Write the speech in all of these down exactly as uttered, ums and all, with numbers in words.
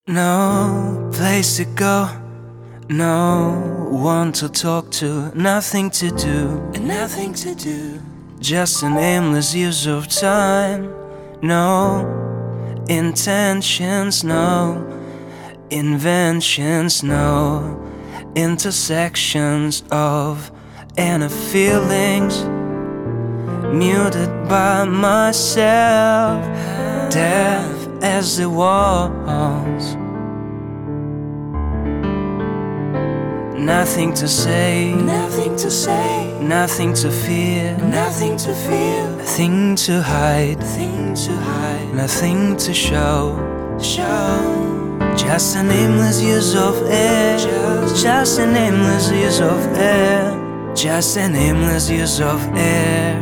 No place to go, no one to talk to, nothing to do, and nothing to do. Just an aimless use of time. No intentions, no inventions, no intersections of inner feelings. Muted by myself, deaf as the walls. Nothing to say, Nothing to say, nothing to fear, nothing to feel, nothing to hide, nothing to hide, nothing to show. show. Just an aimless use of air, Just, just an aimless use of air, just an aimless use of air.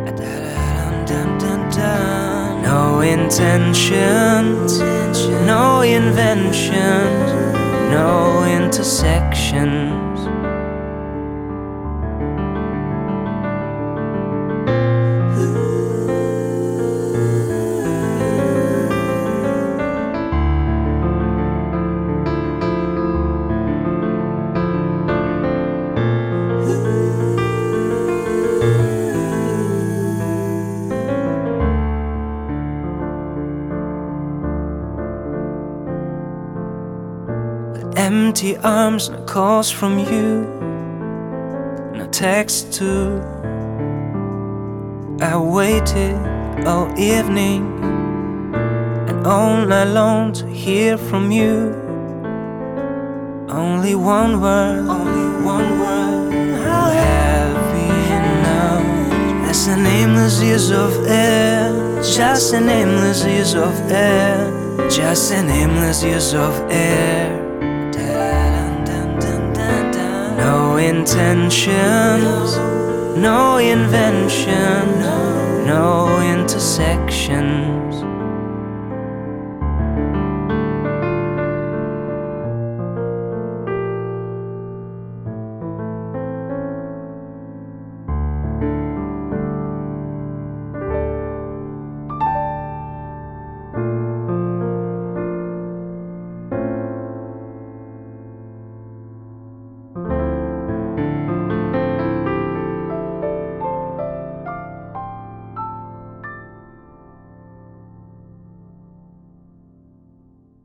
No intentions, no inventions, no intersections. Empty arms, no calls from you, no text too. I waited all evening and all night long to hear from you. Only one word, Only one word. how happy now. As an aimless use of air, just an aimless use of air, just an aimless use of air. No intentions, no invention, no intersection.